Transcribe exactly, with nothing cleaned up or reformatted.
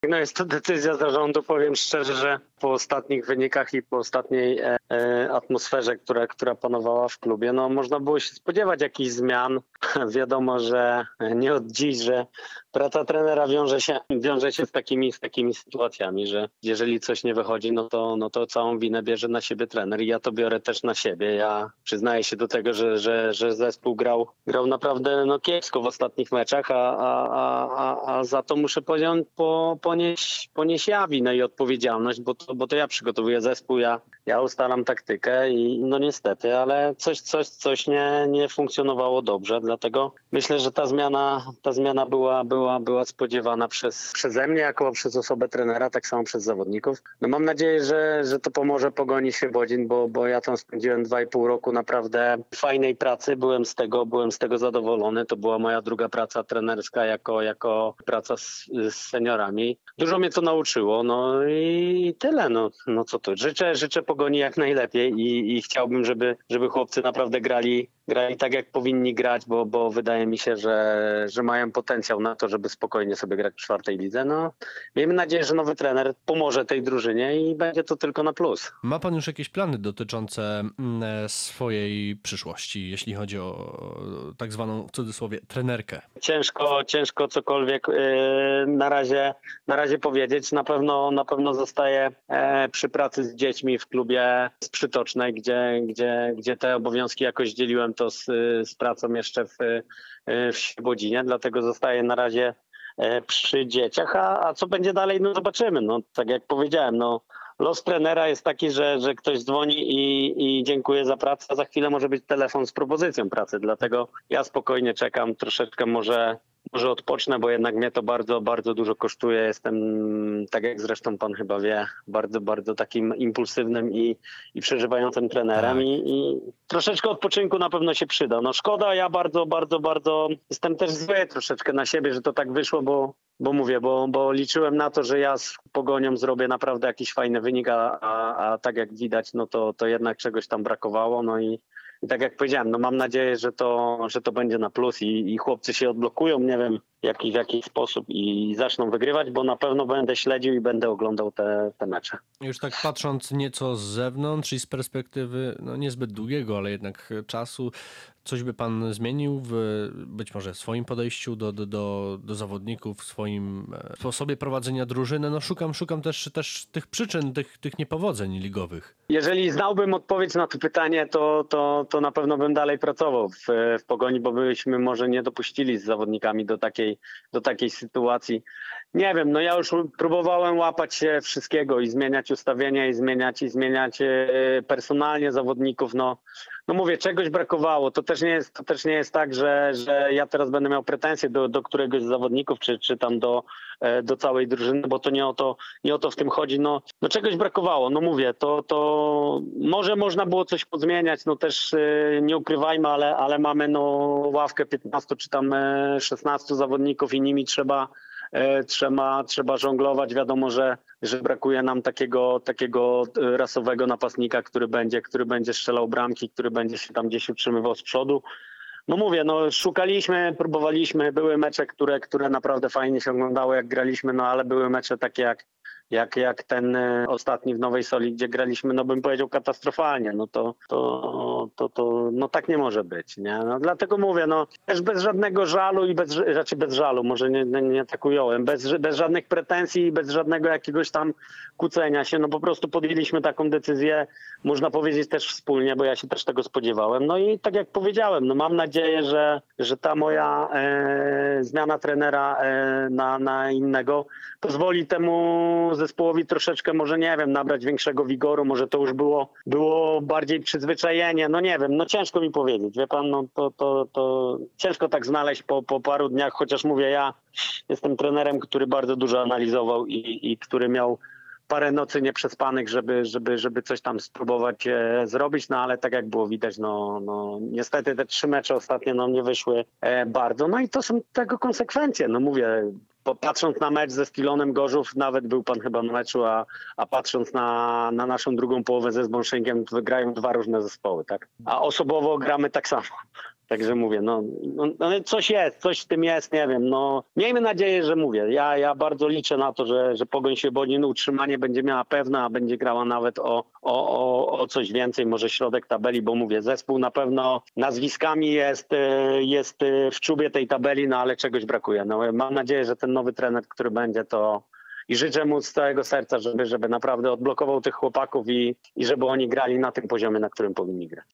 No jest to decyzja zarządu, powiem szczerze, że po ostatnich wynikach i po ostatniej e, e, atmosferze, która, która panowała w klubie, no można było się spodziewać jakichś zmian. Wiadomo, że nie od dziś, że praca trenera wiąże się, wiąże się z takimi, z takimi sytuacjami, że jeżeli coś nie wychodzi, no to, no to całą winę bierze na siebie trener i ja to biorę też na siebie. Ja przyznaję się do tego, że, że, że zespół grał, grał naprawdę no, kiepsko w ostatnich meczach, a, a, a, a za to muszę powiedzieć, po, ponieść, ponieść ja winę i odpowiedzialność, bo to, bo to ja przygotowuję zespół, ja, ja ustalam taktykę i no niestety, ale coś, coś, coś nie, nie funkcjonowało dobrze, dlatego myślę, że ta zmiana, ta zmiana była, była, była spodziewana przez, przeze mnie jako przez osobę trenera, tak samo przez zawodników. No mam nadzieję, że, że to pomoże Pogoni Świebodzin, bo, bo ja tam spędziłem dwa i pół roku naprawdę fajnej pracy, byłem z tego, byłem z tego zadowolony. To była moja druga praca trenerska jako, jako praca z, z seniorami. Dużo mnie to nauczyło, no i tyle, no, no co tu. Życzę, życzę Pogoni jak najlepiej i, i chciałbym, żeby, żeby chłopcy naprawdę grali, grali tak jak powinni grać, bo, bo wydaje mi się, że, że mają potencjał na to, żeby spokojnie sobie grać w czwartej lidze. No, miejmy nadzieję, że nowy trener pomoże tej drużynie i będzie to tylko na plus. Ma pan już jakieś plany dotyczące swojej przyszłości, jeśli chodzi o tak zwaną w cudzysłowie trenerkę? Ciężko, ciężko cokolwiek yy, na razie, na razie powiedzieć. Na pewno, na pewno zostaję e, przy pracy z dziećmi w klubie z Przytocznej, gdzie, gdzie, gdzie te obowiązki jakoś dzieliłem to z, z pracą jeszcze w, w Świebodzinie, dlatego zostaję na razie e, przy dzieciach, a, a co będzie dalej, no zobaczymy. No, tak jak powiedziałem, no los trenera jest taki, że, że ktoś dzwoni i, i dziękuję za pracę, a za chwilę może być telefon z propozycją pracy, dlatego ja spokojnie czekam, troszeczkę może, może odpocznę, bo jednak mnie to bardzo, bardzo dużo kosztuje. Jestem, tak jak zresztą pan chyba wie, bardzo, bardzo takim impulsywnym i, i przeżywającym trenerem Tak. i, i troszeczkę odpoczynku na pewno się przyda. No szkoda, ja bardzo, bardzo, bardzo jestem też zły troszeczkę na siebie, że to tak wyszło, bo Bo mówię, bo, bo liczyłem na to, że ja z Pogonią zrobię naprawdę jakiś fajny wynik, a, a, a tak jak widać, no to, to jednak czegoś tam brakowało. No i, i tak jak powiedziałem, no mam nadzieję, że to, że to będzie na plus i, i chłopcy się odblokują, nie wiem jaki, w jaki sposób i zaczną wygrywać, bo na pewno będę śledził i będę oglądał te, te mecze. Już tak patrząc nieco z zewnątrz i z perspektywy no niezbyt długiego, ale jednak czasu, coś by pan zmienił w być może swoim podejściu do, do, do, do zawodników, w swoim sposobie prowadzenia drużyny? No szukam, szukam też, też tych przyczyn, tych, tych niepowodzeń ligowych. Jeżeli znałbym odpowiedź na to pytanie, to, to, to na pewno bym dalej pracował w, w Pogoni, bo byśmy może nie dopuścili z zawodnikami do takiej, do takiej sytuacji. Nie wiem, no ja już próbowałem łapać się wszystkiego i zmieniać ustawienia i zmieniać i zmieniać personalnie zawodników. No, no mówię, czegoś brakowało. To też nie jest, to też nie jest tak, że, że ja teraz będę miał pretensje do, do któregoś z zawodników, czy, czy tam do, do całej drużyny, bo to nie o to, nie o to w tym chodzi. No, no czegoś brakowało. No mówię, to, to może można było coś pozmieniać, no też nie ukrywajmy, ale, ale mamy no ławkę piętnastu czy tam szesnastu zawodników i nimi trzeba Trzeba, trzeba żonglować. Wiadomo, że, że brakuje nam takiego, takiego rasowego napastnika, który będzie, który będzie strzelał bramki, który będzie się tam gdzieś utrzymywał z przodu. No mówię, no szukaliśmy, próbowaliśmy, były mecze, które, które naprawdę fajnie się oglądały, jak graliśmy, no ale były mecze takie jak Jak, jak ten ostatni w Nowej Soli, gdzie graliśmy, no bym powiedział katastrofalnie, no to, to, to, to no tak nie może być, nie? No dlatego mówię, no też bez żadnego żalu i bez, raczej bez żalu, może nie, nie, nie tak ująłem, bez, bez żadnych pretensji i bez żadnego jakiegoś tam kłócenia się, no po prostu podjęliśmy taką decyzję, można powiedzieć też wspólnie, bo ja się też tego spodziewałem, no i tak jak powiedziałem, no mam nadzieję, że, że ta moja e, zmiana trenera e, na, na innego pozwoli temu zespołowi troszeczkę, może nie wiem, nabrać większego wigoru, może to już było, było bardziej przyzwyczajenie, no nie wiem, no ciężko mi powiedzieć, wie pan, no to, to, to ciężko tak znaleźć po, po paru dniach, chociaż mówię, ja jestem trenerem, który bardzo dużo analizował i, i który miał parę nocy nieprzespanych, żeby, żeby, żeby coś tam spróbować e, zrobić, no ale tak jak było widać, no, no niestety te trzy mecze ostatnie no nie wyszły e, bardzo, no i to są tego konsekwencje, no mówię, patrząc na mecz ze Skilonem Gorzów, nawet był pan chyba na meczu, a, a patrząc na, na naszą drugą połowę ze Zbąszynkiem, wygrają dwa różne zespoły, tak? A osobowo gramy tak samo. Także mówię, no, no, no coś jest, coś w tym jest, nie wiem, no miejmy nadzieję, że mówię, ja, ja bardzo liczę na to, że, że Pogoń Świebodzin utrzymanie będzie miała pewne, a będzie grała nawet o, o, o, o coś więcej, może środek tabeli, bo mówię, zespół na pewno nazwiskami jest, e, jest e, w czubie tej tabeli, no ale czegoś brakuje. No, mam nadzieję, że ten nowy trener, który będzie, to i życzę mu z całego serca, żeby, żeby naprawdę odblokował tych chłopaków i, i żeby oni grali na tym poziomie, na którym powinni grać.